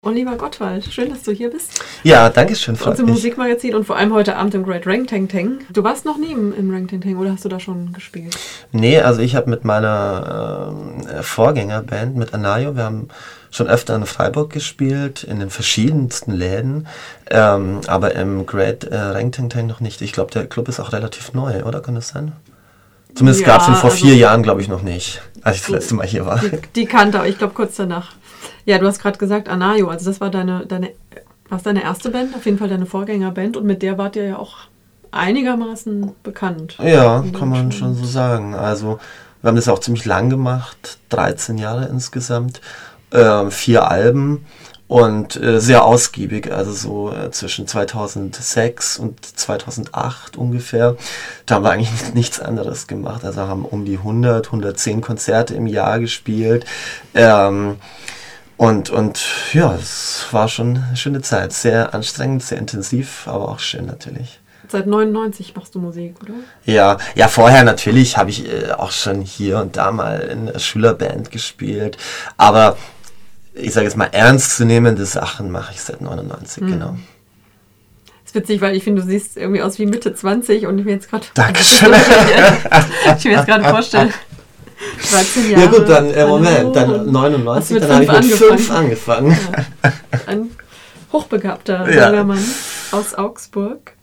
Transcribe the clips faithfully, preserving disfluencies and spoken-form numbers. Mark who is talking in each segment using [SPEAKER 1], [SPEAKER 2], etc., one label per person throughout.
[SPEAKER 1] Oliver Gottwald, schön, dass du hier bist.
[SPEAKER 2] Ja, danke schön, freut
[SPEAKER 1] Unser
[SPEAKER 2] mich.
[SPEAKER 1] Musikmagazin und vor allem heute Abend im Great Rang Tang Tang. Du warst noch nie im, im Rang Tang Tang oder hast du da schon gespielt?
[SPEAKER 2] Nee, also ich habe mit meiner äh, Vorgängerband, mit Anayo, wir haben schon öfter in Freiburg gespielt, in den verschiedensten Läden, ähm, aber im Great äh, Rang Tang Tang noch nicht. Ich glaube, der Club ist auch relativ neu, oder? Kann das sein? Zumindest ja, gab es ihn vor also vier Jahren, glaube ich, noch nicht, als ich das letzte Mal hier war.
[SPEAKER 1] Die, die kannte, ich glaube, kurz danach. Ja, du hast gerade gesagt, Anayo, also das war deine, deine, was deine erste Band, auf jeden Fall deine Vorgängerband und mit der wart ihr ja auch einigermaßen bekannt.
[SPEAKER 2] Ja, kann man schon so sagen. Also wir haben das auch ziemlich lang gemacht, dreizehn Jahre insgesamt, äh, vier Alben und äh, sehr ausgiebig, also so äh, zwischen zweitausendsechs und zweitausendacht ungefähr. Da haben wir eigentlich nichts anderes gemacht, also haben um die hundert, hundertzehn Konzerte im Jahr gespielt. Ähm, Und, und ja, es war schon eine schöne Zeit. Sehr anstrengend, sehr intensiv, aber auch schön natürlich.
[SPEAKER 1] Seit neunundneunzig machst du Musik, oder?
[SPEAKER 2] Ja, ja, vorher natürlich habe ich äh, auch schon hier und da mal in einer Schülerband gespielt. Aber ich sage jetzt mal, ernstzunehmende Sachen mache ich seit neunundneunzig, hm. genau.
[SPEAKER 1] Das ist witzig, weil ich finde, du siehst irgendwie aus wie Mitte zwanzig und ich mir jetzt gerade...
[SPEAKER 2] Dankeschön.
[SPEAKER 1] Ich mir jetzt gerade vorstellen... dreizehn Jahre.
[SPEAKER 2] Ja gut, dann äh, Moment, dann neunundneunzig, dann habe ich mit angefangen. fünf angefangen.
[SPEAKER 1] Ja. Ein hochbegabter
[SPEAKER 2] ja.
[SPEAKER 1] junger Mann aus Augsburg.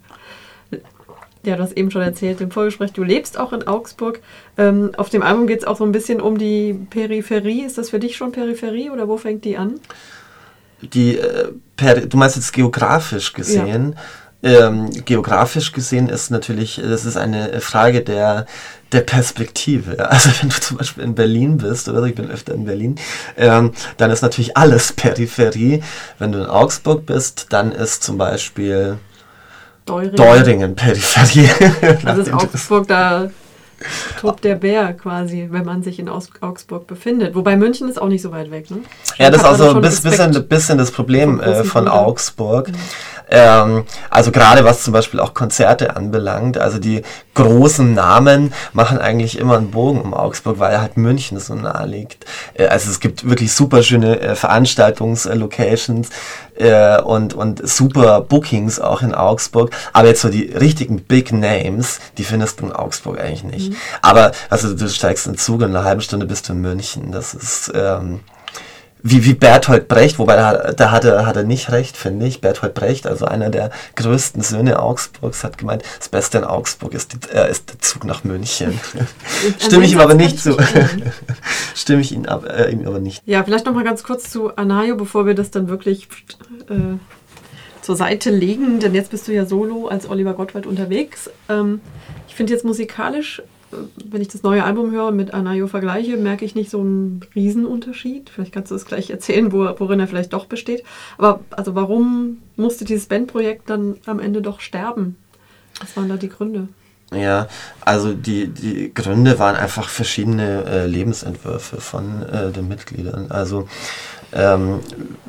[SPEAKER 1] Ja, du hast eben schon erzählt im Vorgespräch, du lebst auch in Augsburg. Ähm, auf dem Album geht es auch so ein bisschen um die Peripherie. Ist das für dich schon Peripherie oder wo fängt die an?
[SPEAKER 2] Die, äh, per, du meinst jetzt geografisch gesehen? Ja. Ähm, geografisch gesehen ist natürlich, das ist eine Frage der der Perspektive. Also wenn du zum Beispiel in Berlin bist, oder ich bin öfter in Berlin, ähm, dann ist natürlich alles Peripherie. Wenn du in Augsburg bist, dann ist zum Beispiel Deuringen, Deuringen Peripherie.
[SPEAKER 1] Also ist Augsburg, da tobt der Bär quasi, wenn man sich in Aus- Augsburg befindet. Wobei München ist auch nicht so weit weg, ne?
[SPEAKER 2] Ja, das ist auch so ein bisschen, bisschen das Problem äh, von Punkte. Augsburg. Mhm. Ähm, also gerade was zum Beispiel auch Konzerte anbelangt, also die großen Namen machen eigentlich immer einen Bogen um Augsburg, weil halt München so nahe liegt. Äh, also es gibt wirklich super schöne äh, Veranstaltungslocations äh, und, und super Bookings auch in Augsburg, aber jetzt so die richtigen Big Names, die findest du in Augsburg eigentlich nicht. Mhm. Aber also du steigst in den Zug und in einer halben Stunde bist du in München, das ist... Ähm, Wie, wie Bertolt Brecht, wobei da, da hat, er, hat er nicht recht, finde ich. Bertolt Brecht, also einer der größten Söhne Augsburgs, hat gemeint, das Beste in Augsburg ist, die, äh, ist der Zug nach München. Stimme ich ihm aber nicht zu. Stimme ich ihm, ab, äh, ihm aber nicht.
[SPEAKER 1] Ja, vielleicht nochmal ganz kurz zu Anayo, bevor wir das dann wirklich äh, zur Seite legen, denn jetzt bist du ja solo als Oliver Gottwald unterwegs. Ähm, ich finde jetzt musikalisch, wenn ich das neue Album höre und mit Anayo vergleiche, merke ich nicht so einen Riesenunterschied. Vielleicht kannst du es gleich erzählen, wo, worin er vielleicht doch besteht. Aber also warum musste dieses Bandprojekt dann am Ende doch sterben? Was waren da die Gründe?
[SPEAKER 2] Ja, also die, die Gründe waren einfach verschiedene äh, Lebensentwürfe von äh, den Mitgliedern. Also ähm,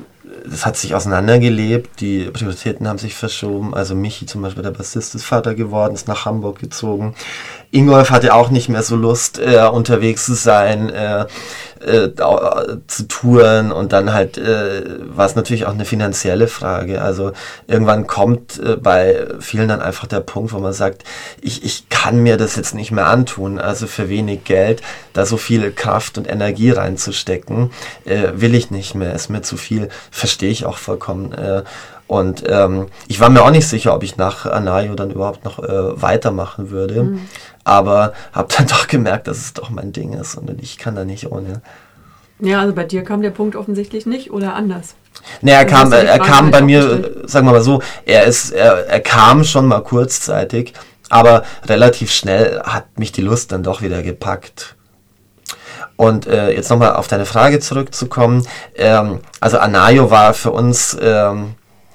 [SPEAKER 2] das hat sich auseinandergelebt, die Prioritäten haben sich verschoben. Also Michi zum Beispiel, der Bassist, ist Vater geworden, ist nach Hamburg gezogen. Ingolf hatte auch nicht mehr so Lust, äh, unterwegs zu sein, äh, äh, zu touren, und dann halt äh, war es natürlich auch eine finanzielle Frage. Also irgendwann kommt äh, bei vielen dann einfach der Punkt, wo man sagt, ich, ich kann mir das jetzt nicht mehr antun, also für wenig Geld da so viel Kraft und Energie reinzustecken, äh, will ich nicht mehr, ist mir zu viel, verstehe ich auch vollkommen. Äh, Und ähm, ich war mir auch nicht sicher, ob ich nach Anayo dann überhaupt noch äh, weitermachen würde. Mhm. Aber habe dann doch gemerkt, dass es doch mein Ding ist und ich kann da nicht ohne.
[SPEAKER 1] Ja, also bei dir kam der Punkt offensichtlich nicht oder anders.
[SPEAKER 2] Ne, er kam, er kam bei mir, sagen wir mal so, er ist, er, er kam schon mal kurzzeitig, aber relativ schnell hat mich die Lust dann doch wieder gepackt. Und äh, jetzt nochmal auf deine Frage zurückzukommen. Ähm, also Anayo war für uns... Ähm,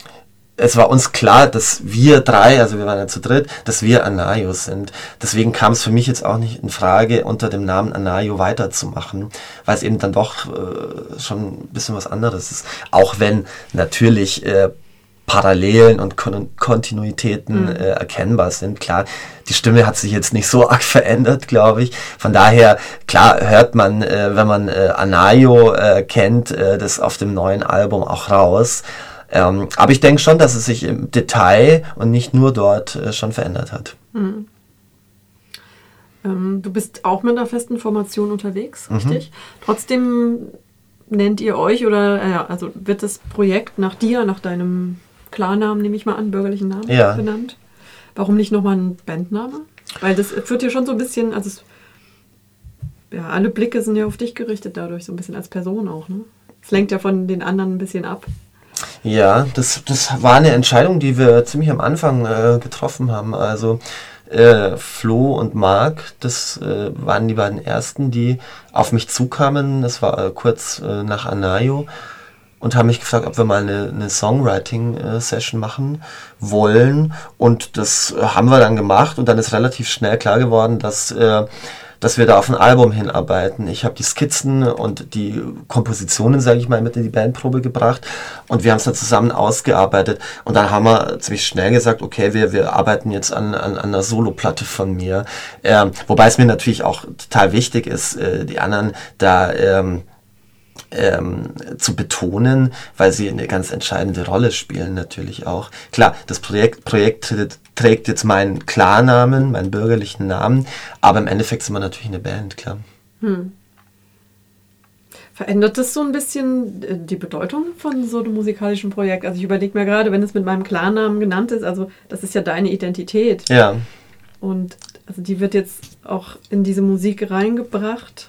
[SPEAKER 2] Es war uns klar, dass wir drei, also wir waren ja zu dritt, dass wir Anayo sind. Deswegen kam es für mich jetzt auch nicht in Frage, unter dem Namen Anayo weiterzumachen, weil es eben dann doch äh, schon ein bisschen was anderes ist. Auch wenn natürlich äh, Parallelen und Kon- Kontinuitäten
[SPEAKER 1] Mhm.
[SPEAKER 2] äh, erkennbar sind. Klar, die Stimme hat sich jetzt nicht so arg verändert, glaube ich. Von daher, klar, hört man, äh, wenn man äh, Anayo äh, kennt, äh, das auf dem neuen Album auch raus. Ähm, aber ich denke schon, dass es sich im Detail und nicht nur dort äh, schon verändert hat.
[SPEAKER 1] Mhm. Ähm, du bist auch mit einer festen Formation unterwegs,
[SPEAKER 2] Mhm.
[SPEAKER 1] richtig? Trotzdem nennt ihr euch oder äh, ja, also wird das Projekt nach dir, nach deinem Klarnamen, nehme ich mal an, bürgerlichen Namen
[SPEAKER 2] Ja.
[SPEAKER 1] benannt? Warum nicht nochmal ein Bandname? Weil das führt ja schon so ein bisschen, also es, ja, alle Blicke sind ja auf dich gerichtet dadurch, so ein bisschen als Person auch, ne? Es lenkt ja von den anderen ein bisschen ab.
[SPEAKER 2] Ja, das, das war eine Entscheidung, die wir ziemlich am Anfang äh, getroffen haben. Also äh, Flo und Marc, das äh, waren die beiden ersten, die auf mich zukamen. Das war äh, kurz äh, nach Anayo und haben mich gefragt, ob wir mal eine, eine Songwriting-Session machen wollen. Und das äh, haben wir dann gemacht und dann ist relativ schnell klar geworden, dass äh, dass wir da auf ein Album hinarbeiten. Ich habe die Skizzen und die Kompositionen, sage ich mal, mit in die Bandprobe gebracht und wir haben es dann zusammen ausgearbeitet und dann haben wir ziemlich schnell gesagt, okay, wir, wir arbeiten jetzt an, an, an einer Soloplatte von mir. Ähm, wobei es mir natürlich auch total wichtig ist, äh, die anderen da ähm, ähm, zu betonen, weil sie eine ganz entscheidende Rolle spielen natürlich auch. Klar, das Projekt, Projekt trägt jetzt meinen Klarnamen, meinen bürgerlichen Namen, aber im Endeffekt sind wir natürlich eine Band, klar.
[SPEAKER 1] Hm. Verändert das so ein bisschen äh, die Bedeutung von so einem musikalischen Projekt? Also ich überlege mir gerade, wenn es mit meinem Klarnamen genannt ist, also das ist ja deine Identität.
[SPEAKER 2] Ja.
[SPEAKER 1] Und also die wird jetzt auch in diese Musik reingebracht.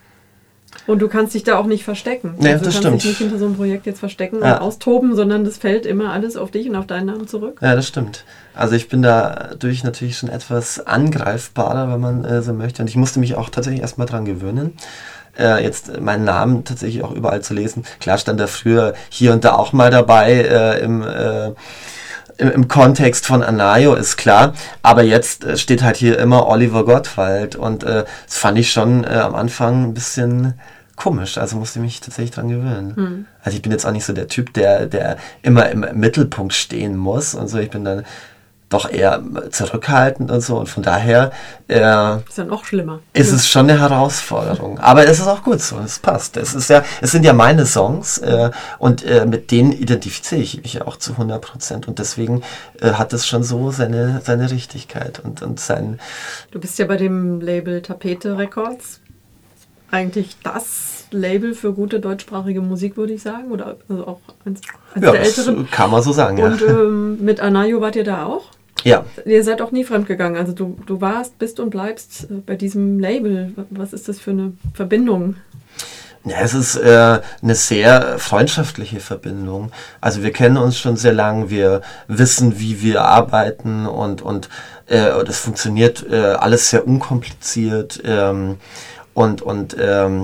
[SPEAKER 1] Und du kannst dich da auch nicht verstecken.
[SPEAKER 2] Nee,
[SPEAKER 1] also du
[SPEAKER 2] das
[SPEAKER 1] kannst
[SPEAKER 2] stimmt.
[SPEAKER 1] dich nicht hinter so einem Projekt jetzt verstecken
[SPEAKER 2] Ja.
[SPEAKER 1] und austoben, sondern das fällt immer alles auf dich und auf deinen Namen zurück.
[SPEAKER 2] Ja, das stimmt. Also ich bin dadurch natürlich schon etwas angreifbarer, wenn man äh, so möchte. Und ich musste mich auch tatsächlich erstmal dran gewöhnen, äh, jetzt meinen Namen tatsächlich auch überall zu lesen. Klar stand da früher hier und da auch mal dabei äh, im... Äh, Im, im Kontext von Anayo, ist klar, aber jetzt äh, steht halt hier immer Oliver Gottwald und äh, das fand ich schon äh, am Anfang ein bisschen komisch, also musste ich mich tatsächlich dran gewöhnen.
[SPEAKER 1] Hm.
[SPEAKER 2] Also ich bin jetzt auch nicht so der Typ, der, der immer im Mittelpunkt stehen muss und so, ich bin dann doch eher zurückhaltend und so und von daher äh,
[SPEAKER 1] Ist ja noch schlimmer.
[SPEAKER 2] ist
[SPEAKER 1] Ja.
[SPEAKER 2] es schon eine Herausforderung. Aber es ist auch gut so, es passt. Es ist ja, es sind ja meine Songs äh, und äh, mit denen identifiziere ich mich auch zu hundert Prozent und deswegen äh, hat es schon so seine, seine Richtigkeit und, und sein...
[SPEAKER 1] Du bist ja bei dem Label Tapete Records eigentlich das Label für gute deutschsprachige Musik, würde ich sagen, oder also auch eins, eins
[SPEAKER 2] Ja,
[SPEAKER 1] der
[SPEAKER 2] das
[SPEAKER 1] älteren.
[SPEAKER 2] kann man so sagen,
[SPEAKER 1] Und
[SPEAKER 2] ja.
[SPEAKER 1] ähm, mit Anayo wart ihr da auch?
[SPEAKER 2] Ja,
[SPEAKER 1] Ihr seid auch nie fremdgegangen. Also du, du warst, bist und bleibst äh, bei diesem Label. Was ist das für eine Verbindung?
[SPEAKER 2] ja, es ist äh, eine sehr freundschaftliche Verbindung. Also wir kennen uns schon sehr lang, wir wissen, wie wir arbeiten und, und äh, das funktioniert äh, alles sehr unkompliziert ähm, und, und ähm,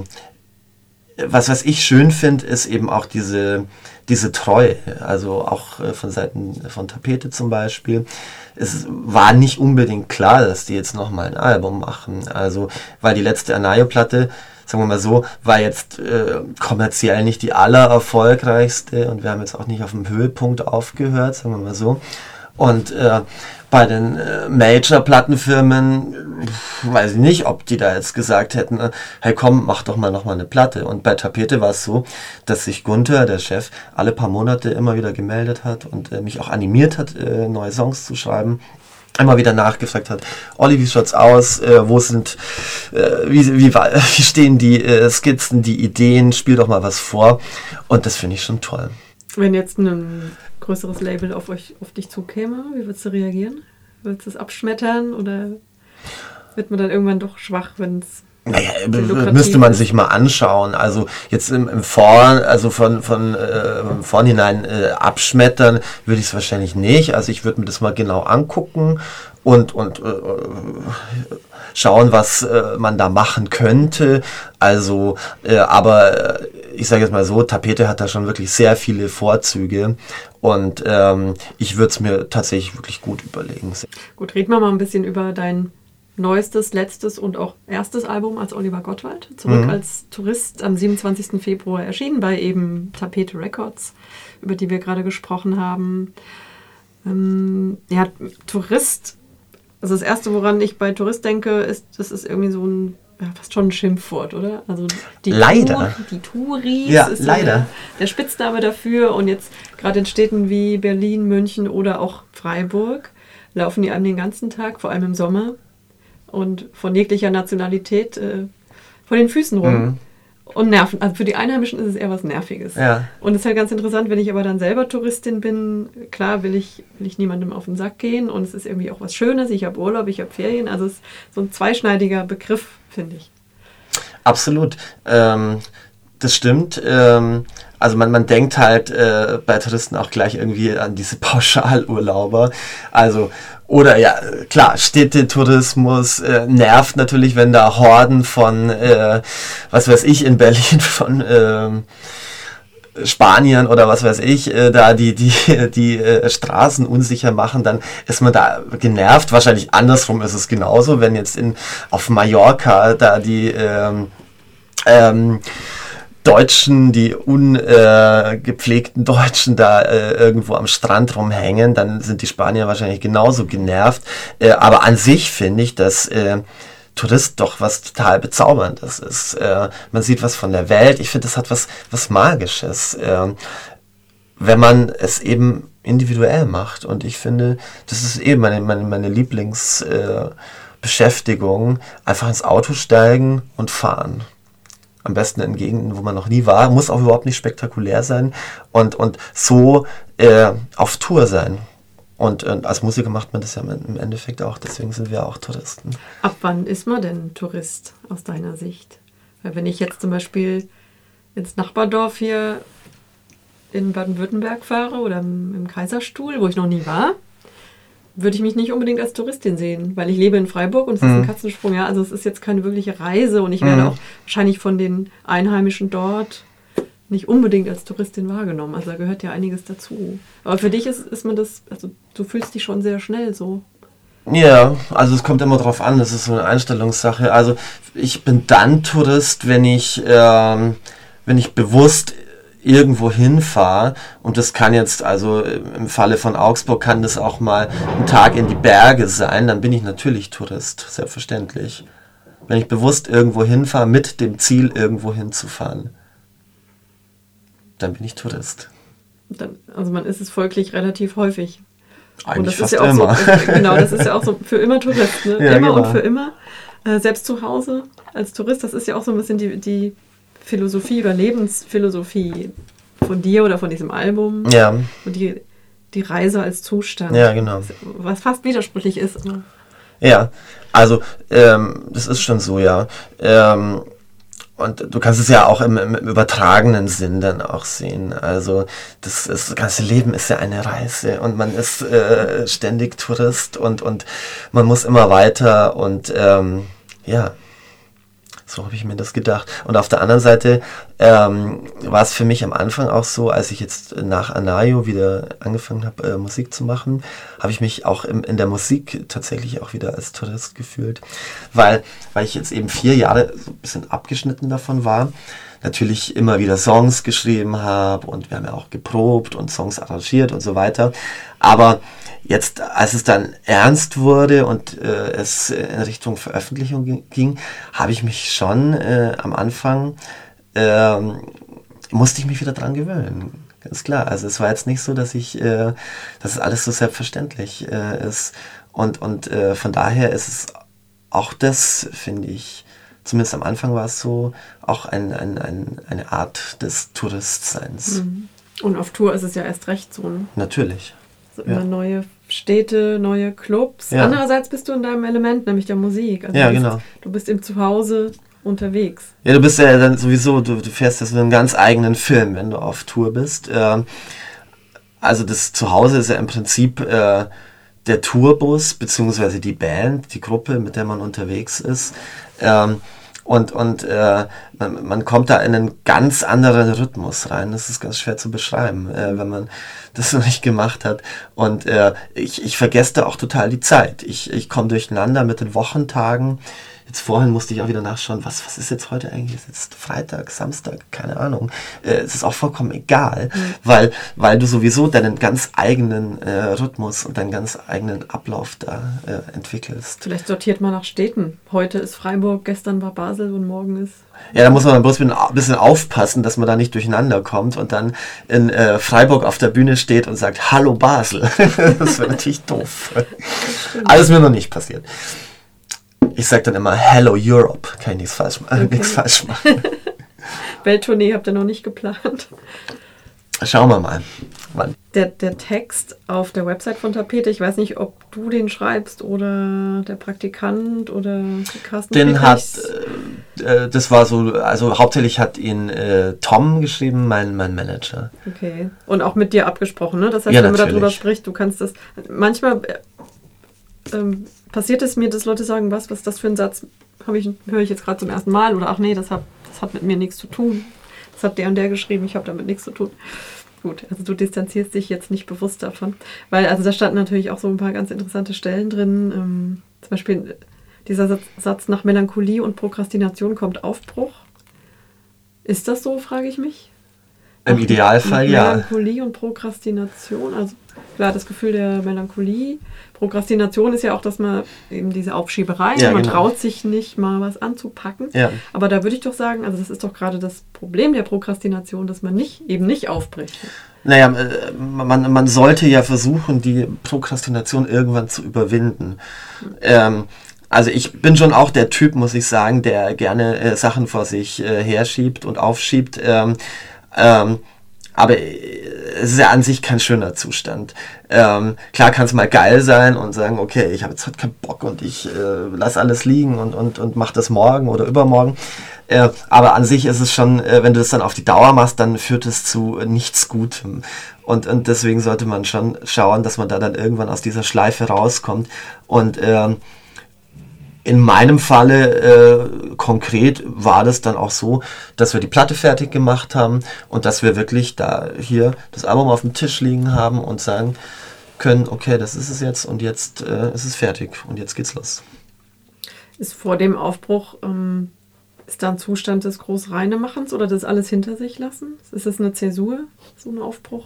[SPEAKER 2] was, was ich schön finde, ist eben auch diese, diese Treue, also auch äh, von Seiten von Tapete zum Beispiel. Es war nicht unbedingt klar, dass die jetzt nochmal ein Album machen, also weil die letzte Anayo-Platte, sagen wir mal so, war jetzt äh, kommerziell nicht die allererfolgreichste und wir haben jetzt auch nicht auf dem Höhepunkt aufgehört, sagen wir mal so. Und äh, bei den äh, Major-Plattenfirmen äh, weiß ich nicht, ob die da jetzt gesagt hätten, äh, hey komm, mach doch mal nochmal eine Platte. Und bei Tapete war es so, dass sich Gunther, der Chef, alle paar Monate immer wieder gemeldet hat und äh, mich auch animiert hat, äh, neue Songs zu schreiben. Immer wieder nachgefragt hat, Olli, wie schaut's aus, äh, wo sind, äh, wie, wie, wie stehen die äh, Skizzen, die Ideen, spiel doch mal was vor. Und das finde ich schon toll.
[SPEAKER 1] Wenn jetzt ein größeres Label auf euch, auf dich zukäme, wie würdest du reagieren? Würdest du es abschmettern oder wird man dann irgendwann doch schwach, wenn es
[SPEAKER 2] Naja, müsste man sich mal anschauen. Also jetzt im, im Vor, also von, von äh, im Vornhinein äh, abschmettern würde ich es wahrscheinlich nicht. Also ich würde mir das mal genau angucken und, und äh, schauen, was äh, man da machen könnte. Also, äh, aber äh, ich sage jetzt mal so, Tapete hat da schon wirklich sehr viele Vorzüge und ähm, ich würde es mir tatsächlich wirklich gut überlegen.
[SPEAKER 1] Gut, reden wir mal ein bisschen über dein neuestes, letztes und auch erstes Album als Oliver Gottwald. Zurück mhm. als Tourist am siebenundzwanzigsten Februar erschienen bei eben Tapete Records, über die wir gerade gesprochen haben. Ähm, ja, Tourist, also das Erste, woran ich bei Tourist denke, ist, das ist irgendwie so ein, ja, fast schon ein Schimpfwort, oder? Also die
[SPEAKER 2] leider.
[SPEAKER 1] Tour, die Touris
[SPEAKER 2] ja,
[SPEAKER 1] ist
[SPEAKER 2] leider.
[SPEAKER 1] Der, der Spitzname dafür. Und jetzt gerade in Städten wie Berlin, München oder auch Freiburg laufen die einem den ganzen Tag, vor allem im Sommer, und von jeglicher Nationalität äh, vor den Füßen rum. Mhm. Und nerven. Also für die Einheimischen ist es eher was Nerviges.
[SPEAKER 2] Ja.
[SPEAKER 1] Und es ist halt ganz interessant, wenn ich aber dann selber Touristin bin, klar will ich, will ich niemandem auf den Sack gehen und es ist irgendwie auch was Schönes, ich habe Urlaub, ich habe Ferien, also es ist so ein zweischneidiger Begriff, finde ich.
[SPEAKER 2] Absolut. Ähm, das stimmt. Ähm, also man, man denkt halt äh, bei Touristen auch gleich irgendwie an diese Pauschalurlauber. Also, oder ja, klar, Städtetourismus äh, nervt natürlich, wenn da Horden von, äh, was weiß ich, in Berlin von äh, Spaniern oder was weiß ich, äh, da die, die, die äh, Straßen unsicher machen, dann ist man da genervt. Wahrscheinlich andersrum ist es genauso, wenn jetzt in, auf Mallorca da die ähm, ähm, Deutschen, die ungepflegten äh, Deutschen da äh, irgendwo am Strand rumhängen, dann sind die Spanier wahrscheinlich genauso genervt. Äh, aber an sich finde ich, dass äh, Tourist doch was total Bezauberndes ist. Äh, man sieht was von der Welt. Ich finde, das hat was, was Magisches, äh, wenn man es eben individuell macht. Und ich finde, das ist eben meine, meine, meine Lieblingsbeschäftigung. Äh, einfach ins Auto steigen und fahren. Am besten in Gegenden, wo man noch nie war. Muss auch überhaupt nicht spektakulär sein. Und, und so äh, auf Tour sein. Und, und als Musiker macht man das ja im Endeffekt auch. Deswegen sind wir auch Touristen.
[SPEAKER 1] Ab wann ist man denn Tourist aus deiner Sicht? Weil wenn ich jetzt zum Beispiel ins Nachbardorf hier in Baden-Württemberg fahre oder im, im Kaiserstuhl, wo ich noch nie war, würde ich mich nicht unbedingt als Touristin sehen, weil ich lebe in Freiburg und es mhm. ist ein Katzensprung. Ja, also es ist jetzt keine wirkliche Reise und ich werde mhm. auch wahrscheinlich von den Einheimischen dort nicht unbedingt als Touristin wahrgenommen. Also da gehört ja einiges dazu. Aber für dich ist, ist man das, also du fühlst dich schon sehr schnell so.
[SPEAKER 2] Ja, also es kommt immer drauf an, das ist so eine Einstellungssache. Also ich bin dann Tourist, wenn ich, ähm, wenn ich bewusst irgendwo hinfahre, und das kann jetzt, also im Falle von Augsburg kann das auch mal ein Tag in die Berge sein, dann bin ich natürlich Tourist, selbstverständlich. Wenn ich bewusst irgendwo hinfahre, mit dem Ziel, irgendwo hinzufahren, dann bin ich Tourist.
[SPEAKER 1] Dann, also man ist es folglich relativ häufig.
[SPEAKER 2] Eigentlich
[SPEAKER 1] und das
[SPEAKER 2] fast
[SPEAKER 1] ist ja auch
[SPEAKER 2] immer.
[SPEAKER 1] So, genau, das ist ja auch so für immer Tourist, ne?
[SPEAKER 2] Ja,
[SPEAKER 1] immer
[SPEAKER 2] genau.
[SPEAKER 1] und für immer. Äh, selbst zu Hause als Tourist, das ist ja auch so ein bisschen die, die Philosophie oder Lebensphilosophie von dir oder von diesem Album.
[SPEAKER 2] Ja.
[SPEAKER 1] Und die, die Reise als Zustand.
[SPEAKER 2] Ja, genau.
[SPEAKER 1] Was fast widersprüchlich ist.
[SPEAKER 2] Ja, also ähm, das ist schon so, ja. Ähm, und du kannst es ja auch im, im übertragenen Sinn dann auch sehen. Also das, das ganze Leben ist ja eine Reise und man ist äh, ständig Tourist und, und man muss immer weiter und ähm, ja, so habe ich mir das gedacht. Und auf der anderen Seite ähm, war es für mich am Anfang auch so, als ich jetzt nach Anayo wieder angefangen habe, äh, Musik zu machen, habe ich mich auch im, in der Musik tatsächlich auch wieder als Tourist gefühlt. Weil, weil ich jetzt eben vier Jahre so ein bisschen abgeschnitten davon war. Natürlich immer wieder Songs geschrieben habe und wir haben ja auch geprobt und Songs arrangiert und so weiter. Aber jetzt, als es dann ernst wurde und äh, es in Richtung Veröffentlichung ging, habe ich mich schon äh, am Anfang, äh, musste ich mich wieder dran gewöhnen. Ganz klar. Also es war jetzt nicht so, dass ich, äh, dass es alles so selbstverständlich äh, ist. Und, und äh, von daher ist es auch das, finde ich, zumindest am Anfang war es so, auch ein, ein, ein, eine Art des Touristseins.
[SPEAKER 1] Und auf Tour ist es ja erst recht so. Ne?
[SPEAKER 2] Natürlich.
[SPEAKER 1] So immer ja. neue Städte, neue Clubs. Ja. Andererseits bist du in deinem Element, nämlich der Musik. Also
[SPEAKER 2] ja,
[SPEAKER 1] du bist,
[SPEAKER 2] genau.
[SPEAKER 1] Du bist im Zuhause unterwegs.
[SPEAKER 2] Ja, du bist ja dann sowieso, du, du fährst ja so einen ganz eigenen Film, wenn du auf Tour bist. Also das Zuhause ist ja im Prinzip äh, der Tourbus, beziehungsweise die Band, die Gruppe, mit der man unterwegs ist. Ähm, Und, und äh, man, man kommt da in einen ganz anderen Rhythmus rein. Das ist ganz schwer zu beschreiben, äh, wenn man das noch nicht gemacht hat. Und äh, ich, ich vergesse da auch total die Zeit. Ich, ich komme durcheinander mit den Wochentagen. Jetzt vorhin musste ich auch wieder nachschauen, was, was ist jetzt heute eigentlich? Ist jetzt Freitag, Samstag, keine Ahnung. Äh, es ist auch vollkommen egal, mhm. weil, weil du sowieso deinen ganz eigenen äh, Rhythmus und deinen ganz eigenen Ablauf da äh, entwickelst.
[SPEAKER 1] Vielleicht sortiert man nach Städten. Heute ist Freiburg, gestern war Basel und morgen ist...
[SPEAKER 2] Ja, da muss man bloß ein bisschen aufpassen, dass man da nicht durcheinander kommt und dann in äh, Freiburg auf der Bühne steht und sagt, hallo Basel. Das wäre natürlich doof. Alles mir noch nicht passiert. Ich sage dann immer, hello Europe. Kann ich nichts falsch, äh, okay. nichts falsch machen.
[SPEAKER 1] Welttournee habt ihr noch nicht geplant?
[SPEAKER 2] Schauen wir mal. Wann?
[SPEAKER 1] Der, der Text auf der Website von Tapete, ich weiß nicht, ob du den schreibst oder der Praktikant oder Carsten
[SPEAKER 2] Den hat, äh, das war so, also hauptsächlich hat ihn äh, Tom geschrieben, mein, mein Manager.
[SPEAKER 1] Okay. Und auch mit dir abgesprochen, ne? Das heißt,
[SPEAKER 2] ja,
[SPEAKER 1] wenn
[SPEAKER 2] natürlich.
[SPEAKER 1] man darüber spricht, du kannst das, manchmal ähm, passiert es mir, dass Leute sagen, was, was ist das für ein Satz, ich, höre ich jetzt gerade zum ersten Mal oder ach nee, das hat, das hat mit mir nichts zu tun. Das hat der und der geschrieben, ich habe damit nichts zu tun. Gut, also du distanzierst dich jetzt nicht bewusst davon. Weil, also da standen natürlich auch so ein paar ganz interessante Stellen drin. Ähm, zum Beispiel dieser Satz, Satz, nach Melancholie und Prokrastination kommt Aufbruch. Ist das so, frage ich mich?
[SPEAKER 2] Im Ach, Idealfall, ja.
[SPEAKER 1] Melancholie und Prokrastination, also klar, das Gefühl der Melancholie. Prokrastination ist ja auch, dass man eben diese Aufschieberei, ja, man genau. traut sich nicht, mal was anzupacken.
[SPEAKER 2] Ja.
[SPEAKER 1] Aber da würde ich doch sagen, also das ist doch gerade das Problem der Prokrastination, dass man nicht eben nicht aufbricht.
[SPEAKER 2] Naja, man, man sollte ja versuchen, die Prokrastination irgendwann zu überwinden. Mhm. Ähm, also ich bin schon auch der Typ, muss ich sagen, der gerne äh, Sachen vor sich äh, herschiebt und aufschiebt. Ähm, ähm, Aber es ist ja an sich kein schöner Zustand. Ähm, klar kann es mal geil sein und sagen, okay, ich habe jetzt halt keinen Bock und ich äh, lasse alles liegen und, und, und mache das morgen oder übermorgen. Äh, aber an sich ist es schon, äh, wenn du das dann auf die Dauer machst, dann führt es zu nichts Gutem. Und, und deswegen sollte man schon schauen, dass man da dann irgendwann aus dieser Schleife rauskommt. Und ähm, in meinem Falle äh, konkret war das dann auch so, dass wir die Platte fertig gemacht haben und dass wir wirklich da hier das Album auf dem Tisch liegen haben und sagen können, okay, das ist es jetzt und jetzt äh, ist es fertig und jetzt geht's los.
[SPEAKER 1] Ist vor dem Aufbruch, ähm, ist da ein Zustand des Großreinemachens oder das alles hinter sich lassen? Ist das eine Zäsur, so ein Aufbruch?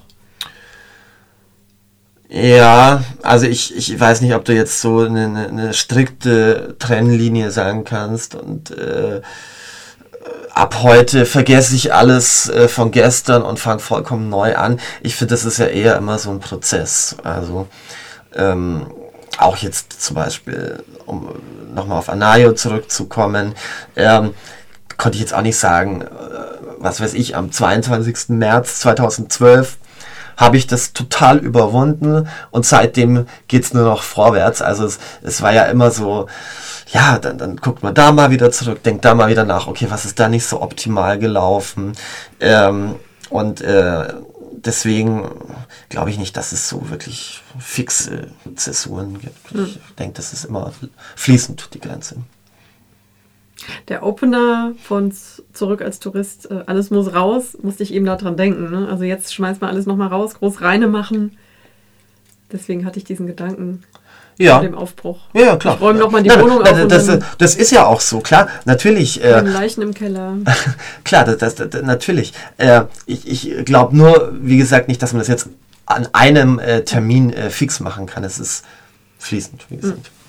[SPEAKER 2] Ja, also ich, ich weiß nicht, ob du jetzt so eine, eine strikte Trennlinie sagen kannst und äh, ab heute vergesse ich alles äh, von gestern und fange vollkommen neu an. Ich finde, das ist ja eher immer so ein Prozess. Also ähm, auch jetzt zum Beispiel, um nochmal auf Anayo zurückzukommen, ähm, konnte ich jetzt auch nicht sagen, äh, was weiß ich, am zweiundzwanzigsten März zweitausendzwölf habe ich das total überwunden und seitdem geht's nur noch vorwärts. Also es, es war ja immer so, ja, dann, dann guckt man da mal wieder zurück, denkt da mal wieder nach, okay, was ist da nicht so optimal gelaufen? Ähm, und äh, deswegen glaube ich nicht, dass es so wirklich fixe Zäsuren gibt. Mhm. Ich denke, das ist immer fließend, die Grenze.
[SPEAKER 1] Der Opener von Zurück als Tourist, äh, alles muss raus, musste ich eben daran denken. Ne? Also jetzt schmeißt man alles nochmal raus, groß reine machen. Deswegen hatte ich diesen Gedanken
[SPEAKER 2] ja.
[SPEAKER 1] vor dem Aufbruch.
[SPEAKER 2] Ja, ja, klar.
[SPEAKER 1] Ich räume nochmal die
[SPEAKER 2] Nein,
[SPEAKER 1] Wohnung
[SPEAKER 2] das,
[SPEAKER 1] auf.
[SPEAKER 2] Das, das, das ist ja auch so, klar, natürlich.
[SPEAKER 1] Äh, Leichen im Keller.
[SPEAKER 2] Klar, das, das, das, natürlich. Äh, ich ich glaube nur, wie gesagt, nicht, dass man das jetzt an einem äh, Termin äh, fix machen kann. Es ist fließend, wie gesagt. Mhm.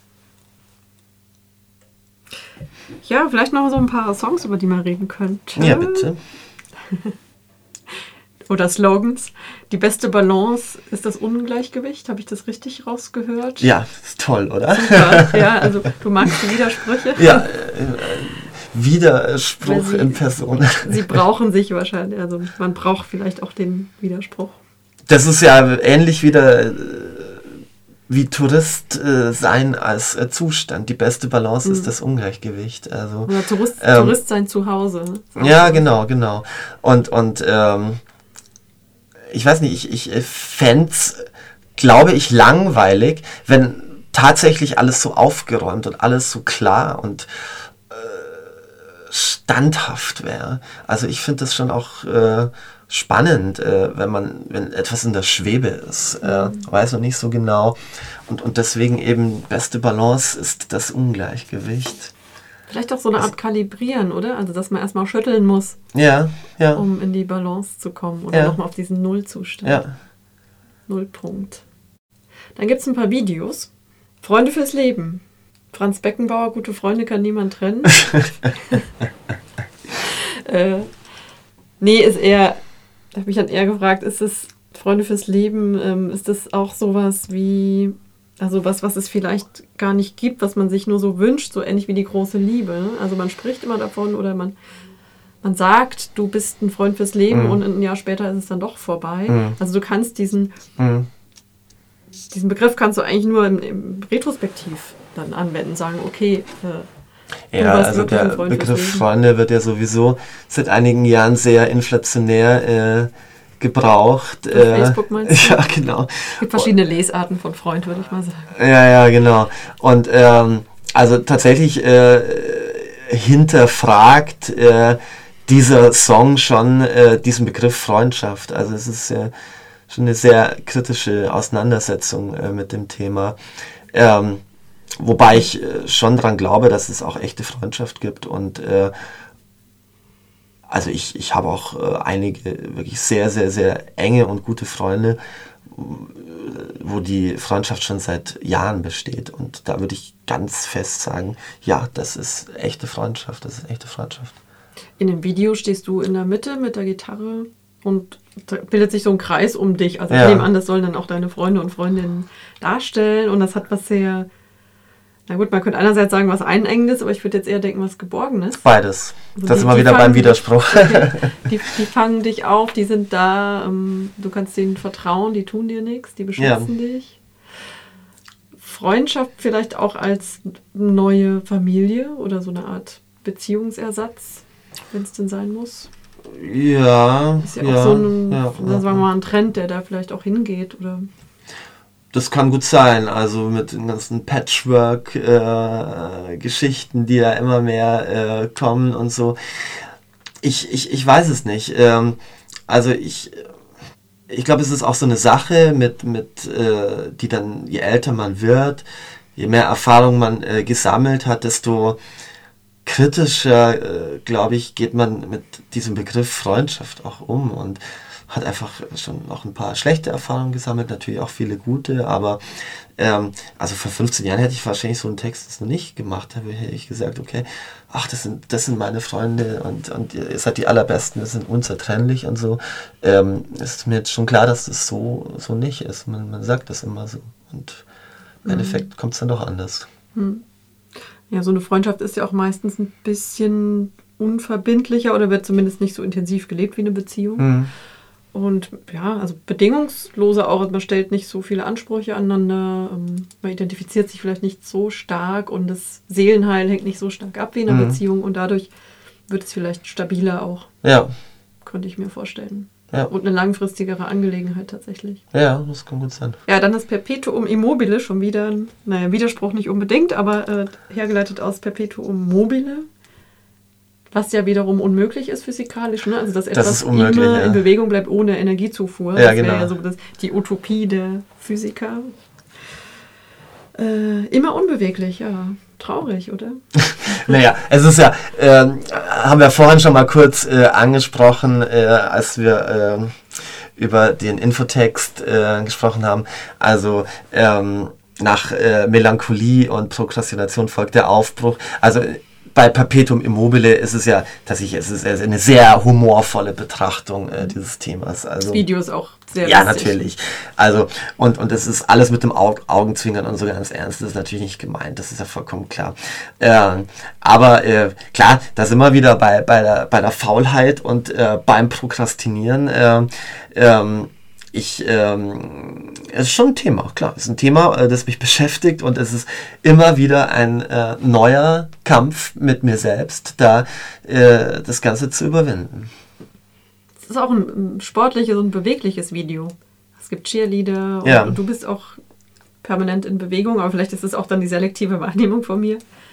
[SPEAKER 1] Ja, vielleicht noch so ein paar Songs, über die man reden könnte.
[SPEAKER 2] Ja, bitte.
[SPEAKER 1] Oder Slogans. Die beste Balance ist das Ungleichgewicht. Habe ich das richtig rausgehört?
[SPEAKER 2] Ja, ist toll, oder?
[SPEAKER 1] Super. Ja, also du magst die Widersprüche.
[SPEAKER 2] Ja, äh, Widerspruch sie, in Person.
[SPEAKER 1] Sie brauchen sich wahrscheinlich. Also man braucht vielleicht auch den Widerspruch.
[SPEAKER 2] Das ist ja ähnlich wieder äh, wie Tourist äh, sein als äh, Zustand. Die beste Balance mhm. ist das Ungleichgewicht. Also,
[SPEAKER 1] Oder Tourist,
[SPEAKER 2] ähm,
[SPEAKER 1] Tourist sein zu Hause.
[SPEAKER 2] Ja, so. genau, genau. Und, und ähm, ich weiß nicht, ich, ich fände es, glaube ich, langweilig, wenn tatsächlich alles so aufgeräumt und alles so klar und äh, standhaft wäre. Also ich finde das schon auch äh, spannend, äh, wenn man, wenn etwas in der Schwebe ist, äh, weiß man nicht so genau. Und, und deswegen eben beste Balance ist das Ungleichgewicht.
[SPEAKER 1] Vielleicht auch so eine Art Kalibrieren, oder? Also dass man erstmal schütteln muss,
[SPEAKER 2] ja, ja.
[SPEAKER 1] um in die Balance zu kommen. Oder
[SPEAKER 2] ja.
[SPEAKER 1] nochmal auf diesen Nullzustand.
[SPEAKER 2] Ja.
[SPEAKER 1] Nullpunkt. Dann gibt es ein paar Videos. Freunde fürs Leben. Franz Beckenbauer, gute Freunde kann niemand trennen. äh, nee, ist eher, ich habe mich dann eher gefragt, ist es Freunde fürs Leben, ähm, ist das auch sowas wie, also was, was es vielleicht gar nicht gibt, was man sich nur so wünscht, so ähnlich wie die große Liebe. Ne? Also man spricht immer davon oder man, man sagt, du bist ein Freund fürs Leben mhm. und ein Jahr später ist es dann doch vorbei. Mhm. Also du kannst diesen, mhm. diesen Begriff kannst du eigentlich nur im, im Retrospektiv dann anwenden, sagen, okay, äh,
[SPEAKER 2] ja, also der Begriff Freunde wird ja sowieso seit einigen Jahren sehr inflationär äh, gebraucht.
[SPEAKER 1] Auf äh, Facebook meinst du?
[SPEAKER 2] Ja, genau.
[SPEAKER 1] Es gibt verschiedene Lesarten von Freund, würde ich mal sagen.
[SPEAKER 2] Ja, ja, genau. Und ähm, also tatsächlich äh, hinterfragt äh, dieser Song schon äh, diesen Begriff Freundschaft. Also es ist äh, schon eine sehr kritische Auseinandersetzung äh, mit dem Thema. Ähm, wobei ich äh, schon daran glaube, dass es auch echte Freundschaft gibt und äh, also ich, ich habe auch äh, einige wirklich sehr, sehr, sehr enge und gute Freunde, wo die Freundschaft schon seit Jahren besteht. Und da würde ich ganz fest sagen, ja, das ist echte Freundschaft, das ist echte Freundschaft.
[SPEAKER 1] In dem Video stehst du in der Mitte mit der Gitarre und da bildet sich so ein Kreis um dich. Also ja. Ich nehme an, das sollen dann auch deine Freunde und Freundinnen darstellen. Und das hat was sehr, na gut, man könnte einerseits sagen, was Einengendes, aber ich würde jetzt eher denken, was Geborgenes.
[SPEAKER 2] Beides.
[SPEAKER 1] Also
[SPEAKER 2] das
[SPEAKER 1] die,
[SPEAKER 2] ist immer wieder beim Widerspruch.
[SPEAKER 1] Okay. Die, die fangen dich auf, die sind da, ähm, du kannst denen vertrauen, die tun dir nichts, die beschützen ja. dich. Freundschaft vielleicht auch als neue Familie oder so eine Art Beziehungsersatz, wenn es denn sein muss.
[SPEAKER 2] Ja.
[SPEAKER 1] Ist ja,
[SPEAKER 2] ja
[SPEAKER 1] auch so ein,
[SPEAKER 2] ja,
[SPEAKER 1] sagen wir mal, ein Trend, der da vielleicht auch hingeht, oder?
[SPEAKER 2] Das kann gut sein, also mit den ganzen Patchwork-Geschichten, äh, die ja immer mehr äh, kommen und so. Ich, ich, ich weiß es nicht. Ähm, also ich, ich glaube, es ist auch so eine Sache, mit, mit, äh, die dann, je älter man wird, je mehr Erfahrung man äh, gesammelt hat, desto kritischer, äh, glaube ich, geht man mit diesem Begriff Freundschaft auch um und hat einfach schon noch ein paar schlechte Erfahrungen gesammelt, natürlich auch viele gute, aber ähm, also vor fünfzehn Jahren hätte ich wahrscheinlich so einen Text das noch nicht gemacht, da hätte ich gesagt, okay, ach, das sind, das sind meine Freunde und, und ihr seid die Allerbesten, wir sind unzertrennlich und so. Ähm, ist mir jetzt schon klar, dass das so, so nicht ist. Man, man sagt das immer so und im mhm. Endeffekt kommt es dann doch anders.
[SPEAKER 1] Mhm. Ja, so eine Freundschaft ist ja auch meistens ein bisschen unverbindlicher oder wird zumindest nicht so intensiv gelebt wie eine Beziehung. Mhm. Und ja, also bedingungsloser auch, man stellt nicht so viele Ansprüche aneinander, man identifiziert sich vielleicht nicht so stark und das Seelenheil hängt nicht so stark ab wie in einer mhm. Beziehung und dadurch wird es vielleicht stabiler auch.
[SPEAKER 2] Ja.
[SPEAKER 1] Könnte ich mir vorstellen.
[SPEAKER 2] Ja.
[SPEAKER 1] Und eine langfristigere Angelegenheit tatsächlich.
[SPEAKER 2] Ja, das kann gut sein.
[SPEAKER 1] Ja, dann das Perpetuum immobile, schon wieder, naja, Widerspruch nicht unbedingt, aber äh, hergeleitet aus Perpetuum mobile. Was ja wiederum unmöglich ist physikalisch, ne? Also dass etwas
[SPEAKER 2] das ist unmöglich,
[SPEAKER 1] immer
[SPEAKER 2] ja.
[SPEAKER 1] in Bewegung bleibt ohne Energiezufuhr.
[SPEAKER 2] Ja,
[SPEAKER 1] das
[SPEAKER 2] genau.
[SPEAKER 1] wäre ja so das, die Utopie der Physiker. Äh, immer unbeweglich, ja. Traurig, oder?
[SPEAKER 2] Naja, es ist ja, äh, haben wir vorhin schon mal kurz äh, angesprochen, äh, als wir äh, über den Infotext äh, gesprochen haben. Also ähm, nach äh, Melancholie und Prokrastination folgt der Aufbruch. Also bei Perpetuum immobile ist es ja tatsächlich, es ist eine sehr humorvolle Betrachtung äh, dieses Themas. Also,
[SPEAKER 1] das Video ist auch sehr
[SPEAKER 2] ja,
[SPEAKER 1] lustig.
[SPEAKER 2] natürlich. Also, und, und es ist alles mit dem Aug- Augenzwinkern und so ganz ernst. Das ist natürlich nicht gemeint, das ist ja vollkommen klar. Ähm, aber äh, klar, da sind wir wieder bei, bei, der, bei der Faulheit und äh, beim Prokrastinieren. Äh, ähm, Ich, ähm, es ist schon ein Thema, klar. Es ist ein Thema, äh, das mich beschäftigt und es ist immer wieder ein äh, neuer Kampf mit mir selbst, da äh, das Ganze zu überwinden.
[SPEAKER 1] Es ist auch ein, ein sportliches und bewegliches Video. Es gibt Cheerleader und,
[SPEAKER 2] ja.
[SPEAKER 1] und du bist auch permanent in Bewegung, aber vielleicht ist es auch dann die selektive Wahrnehmung von mir.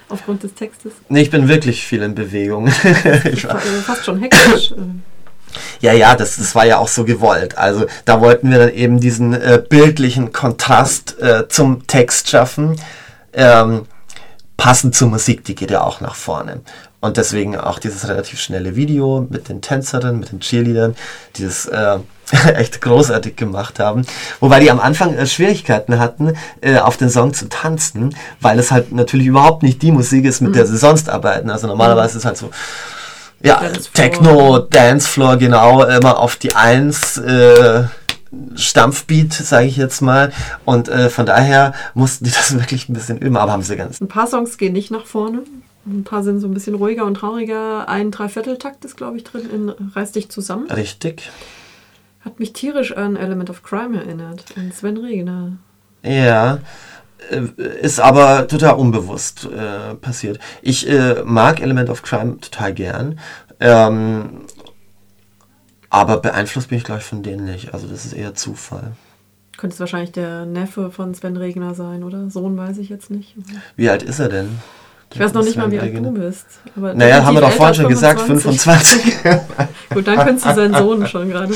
[SPEAKER 1] Aufgrund des Textes?
[SPEAKER 2] Nee, ich bin wirklich viel in Bewegung.
[SPEAKER 1] Ich war fast schon hektisch.
[SPEAKER 2] Ja, ja, das, das war ja auch so gewollt. Also da wollten wir dann eben diesen äh, bildlichen Kontrast äh, zum Text schaffen. Ähm, passend zur Musik, die geht ja auch nach vorne. Und deswegen auch dieses relativ schnelle Video mit den Tänzerinnen, mit den Cheerleadern, die das äh, echt großartig gemacht haben. Wobei die am Anfang äh, Schwierigkeiten hatten, äh, auf den Song zu tanzen, weil es halt natürlich überhaupt nicht die Musik ist, mit mhm. der sie sonst arbeiten. Also normalerweise ist es halt so, ja, Dancefloor. Techno, Dancefloor, genau, immer auf die Eins, äh, Stampfbeat, sage ich jetzt mal. Und äh, von daher mussten die das wirklich ein bisschen üben, aber haben sie ganz.
[SPEAKER 1] Ein paar Songs gehen nicht nach vorne. Ein paar sind so ein bisschen ruhiger und trauriger. Ein Dreivierteltakt ist, glaube ich, drin in Reiß dich zusammen.
[SPEAKER 2] Richtig.
[SPEAKER 1] Hat mich tierisch an Element of Crime erinnert. An Sven Regner.
[SPEAKER 2] Ja, ist aber total unbewusst äh, passiert. Ich äh, mag Element of Crime total gern. Ähm, aber beeinflusst bin ich, glaube ich, von denen nicht. Also das ist eher Zufall.
[SPEAKER 1] Könnte es wahrscheinlich der Neffe von Sven Regner sein, oder? Sohn weiß ich jetzt nicht.
[SPEAKER 2] Wie alt ist er denn?
[SPEAKER 1] Ich weiß noch nicht mal, wie alt du bist. Aber
[SPEAKER 2] naja, haben wir doch vorhin schon gesagt, fünfundzwanzig.
[SPEAKER 1] Gut, dann könntest du seinen Sohn schon gerade.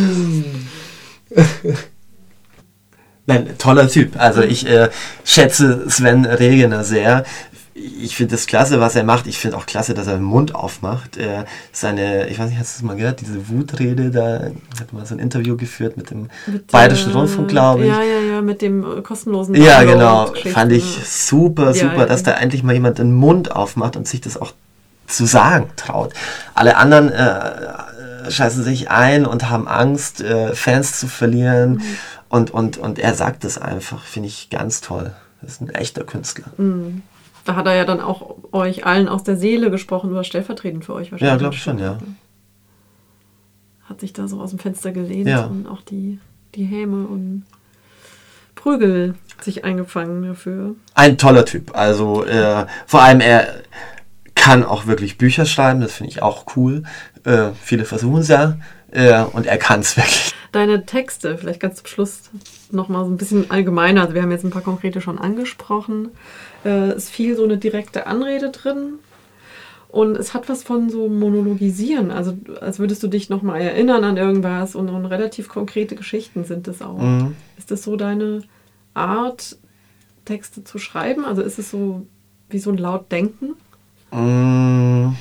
[SPEAKER 2] Nein, toller Typ. Also ich äh, schätze Sven Regner sehr. Ich finde das klasse, was er macht. Ich finde auch klasse, dass er den Mund aufmacht. Äh, seine, ich weiß nicht, hast du das mal gehört, diese Wutrede, da hat man so ein Interview geführt mit dem mit, Bayerischen äh, Rundfunk, glaube ich.
[SPEAKER 1] Ja, ja, ja, mit dem kostenlosen
[SPEAKER 2] Ja, genau. Fand ich super, super,
[SPEAKER 1] ja,
[SPEAKER 2] dass
[SPEAKER 1] ja.
[SPEAKER 2] da endlich mal jemand den Mund aufmacht und sich das auch zu sagen traut. Alle anderen äh, scheißen sich ein und haben Angst, äh, Fans zu verlieren. Mhm. Und, und, und er sagt es einfach, finde ich ganz toll. Das ist ein echter Künstler.
[SPEAKER 1] Mhm. Da hat er ja dann auch euch allen aus der Seele gesprochen, oder stellvertretend für euch wahrscheinlich.
[SPEAKER 2] Ja, glaube ich schon, ja.
[SPEAKER 1] Hat sich da so aus dem Fenster gelehnt
[SPEAKER 2] ja.
[SPEAKER 1] und auch die, die Häme und Prügel sich eingefangen dafür.
[SPEAKER 2] Ein toller Typ. Also äh, vor allem er kann auch wirklich Bücher schreiben, das finde ich auch cool. Äh, viele versuchen es ja äh, und er kann es wirklich.
[SPEAKER 1] Deine Texte, vielleicht ganz zum Schluss nochmal so ein bisschen allgemeiner. Also wir haben jetzt ein paar konkrete schon angesprochen. Äh, es ist viel so eine direkte Anrede drin. Und es hat was von so Monologisieren. Also als würdest du dich nochmal erinnern an irgendwas. Und, und relativ konkrete Geschichten sind es auch. Mhm. Ist das so deine Art, Texte zu schreiben? Also ist es so wie so ein Lautdenken?
[SPEAKER 2] Mhm.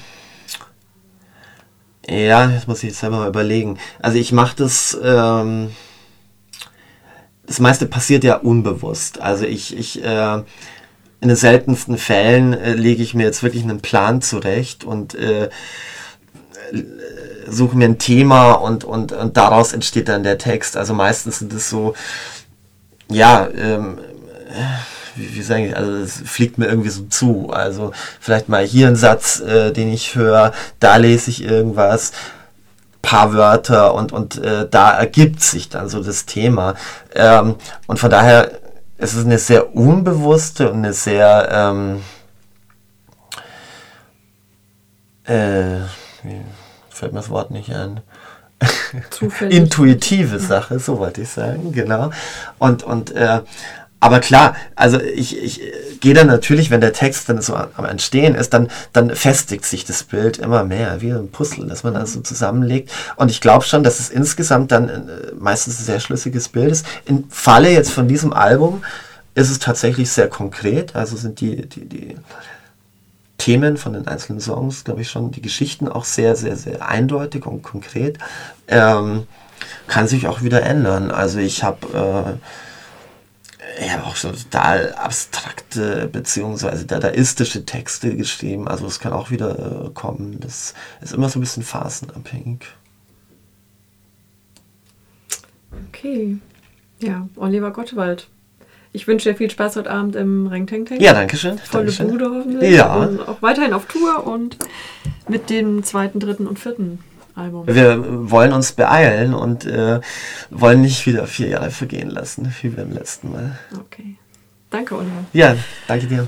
[SPEAKER 2] Ja, das muss ich jetzt selber mal überlegen. Also ich mache das, ähm, das meiste passiert ja unbewusst. Also ich, ich äh, in den seltensten Fällen äh, lege ich mir jetzt wirklich einen Plan zurecht und äh, suche mir ein Thema und, und, und daraus entsteht dann der Text. Also meistens sind es so, ja, ähm, wie, wie sage ich, also es fliegt mir irgendwie so zu. Also vielleicht mal hier ein Satz, äh, den ich höre, da lese ich irgendwas, paar Wörter und, und äh, da ergibt sich dann so das Thema. Ähm, und von daher ist es eine sehr unbewusste und eine sehr ähm, äh, wie, fällt mir das Wort nicht ein. Intuitive Sache, so wollte ich sagen, genau. Und, und äh, aber klar, also ich, ich gehe dann natürlich, wenn der Text dann so am Entstehen ist, dann, dann festigt sich das Bild immer mehr, wie ein Puzzle, das man dann so zusammenlegt. Und ich glaube schon, dass es insgesamt dann äh, meistens ein sehr schlüssiges Bild ist. Im Falle jetzt von diesem Album ist es tatsächlich sehr konkret, also sind die, die, die Themen von den einzelnen Songs, glaube ich schon, die Geschichten auch sehr, sehr, sehr eindeutig und konkret. Ähm, kann sich auch wieder ändern. Also ich habe äh, Ich habe auch schon total abstrakte beziehungsweise dadaistische Texte geschrieben. Also es kann auch wieder äh, kommen. Das ist immer so ein bisschen phasenabhängig.
[SPEAKER 1] Okay. Ja, Oliver Gottwald. Ich wünsche dir viel Spaß heute Abend im Ring Teng Teng.
[SPEAKER 2] Ja, danke schön.
[SPEAKER 1] Volle
[SPEAKER 2] Dankeschön.
[SPEAKER 1] Bude hoffentlich.
[SPEAKER 2] Ja.
[SPEAKER 1] Und auch weiterhin auf Tour und mit dem zweiten, dritten und vierten Album.
[SPEAKER 2] Wir wollen uns beeilen und äh, wollen nicht wieder vier Jahre vergehen lassen, wie beim letzten Mal.
[SPEAKER 1] Okay. Danke, Oliver.
[SPEAKER 2] Ja, danke dir.